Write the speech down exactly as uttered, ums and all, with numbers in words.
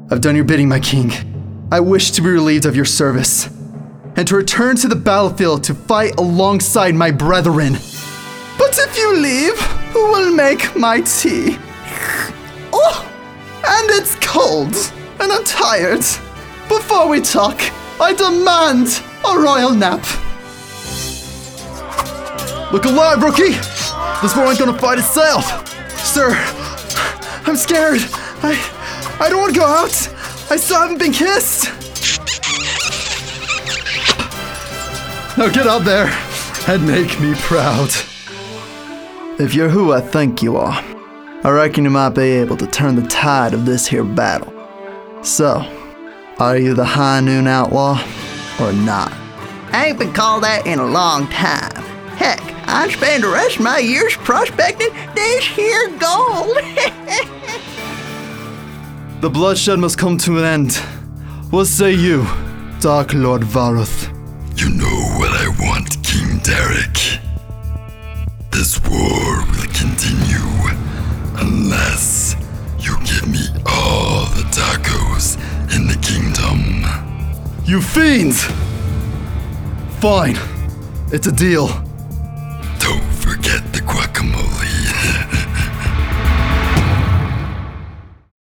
I've done your bidding, my king. I wish to be relieved of your service, and to return to the battlefield to fight alongside my brethren. But if you leave, who will make my tea? Oh, and it's cold, and I'm tired. Before we talk, I demand a royal nap. Look alive, rookie! This war ain't gonna fight itself. Sir, I'm scared. I, I don't want to go out. I still haven't been kissed. Now get out there and make me proud. If you're who I think you are, I reckon you might be able to turn the tide of this here battle. So, are you the High Noon Outlaw or not? I ain't been called that in a long time. Heck, I spend the rest of my years prospecting this here gold. The bloodshed must come to an end. What say you, Dark Lord Varuth? You know what I want, King Derek. This war will continue unless you give me all the tacos in the kingdom. You fiends! Fine, it's a deal.